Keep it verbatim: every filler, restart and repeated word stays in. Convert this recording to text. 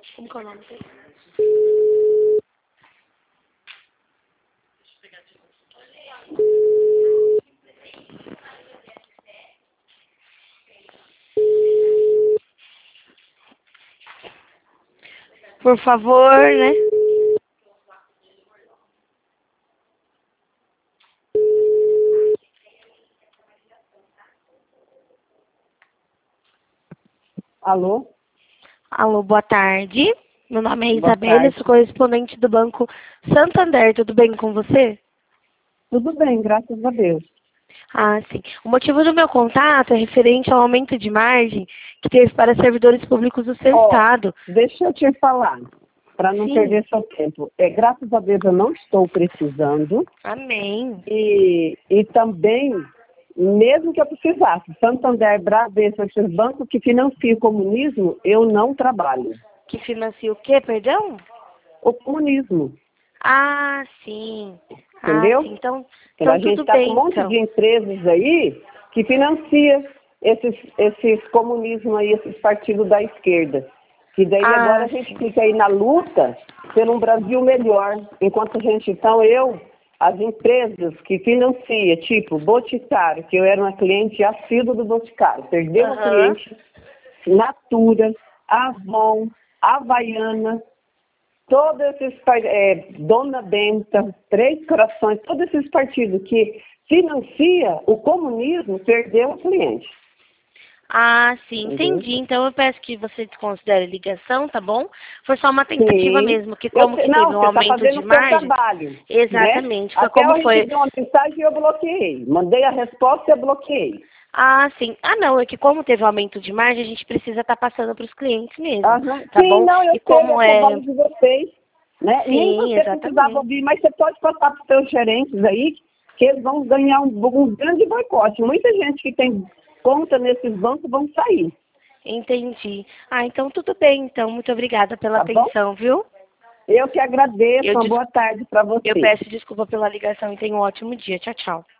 Como que é o nome dele? Por favor, né? Alô? Alô, boa tarde. Meu nome é Boa Isabela, tarde. sou correspondente do Banco Santander. Tudo bem com você? Tudo bem, graças a Deus. Ah, sim. O motivo do meu contato é referente ao aumento de margem que teve para servidores públicos do seu Ó, estado. deixa eu te falar, para não Sim. perder seu tempo. É, graças a Deus eu não estou precisando Amém. e, e também, mesmo que eu precisasse, Santander, Bradesco, esses bancos que financiam o comunismo, eu não trabalho. Que financia o quê, perdão? O comunismo, Ah, sim. Ah, entendeu? sim. Então, Então, a então gente tudo está com um bem, monte então. de empresas aí que financia esses, esses comunismos aí, esses partidos da esquerda. Que daí agora Ah, a gente sim. fica aí na luta por um Brasil melhor. Enquanto a gente, então, eu, as empresas que financiam, tipo Boticário, que eu era uma cliente assídua do Boticário, perdeu a Aham. cliente, Natura, Avon, Havaiana, todos esses, par- é, Dona Benta, Três Corações, todos esses partidos que financia o comunismo, perdeu o cliente. Ah, sim, Entendeu? entendi. Então eu peço que você desconsidere a ligação, tá bom? Foi só uma tentativa Sim. mesmo, que Eu como sei- que teve não, um você está aumento fazendo de o seu margem, trabalho, né? exatamente, foi Até eu como foi. recebi uma mensagem e eu bloqueei. Mandei a resposta e eu bloqueei. Ah, sim. Ah, não, é que como teve um aumento de margem, a gente precisa estar passando para os clientes mesmo, Aham. tá Sim, bom? não, eu E sei, é como é. trabalho de vocês, né? Nem Sim, você precisava exatamente. ouvir, mas você pode passar para os seus gerentes aí, que eles vão ganhar um, um grande boicote. Muita gente que tem conta nesses bancos vão sair, Entendi. Ah, então tudo bem, então. Muito obrigada pela tá bom? atenção, viu? Eu que agradeço, Eu, uma des- boa tarde para eu você. peço desculpa pela ligação e tenha um ótimo dia. Tchau, tchau.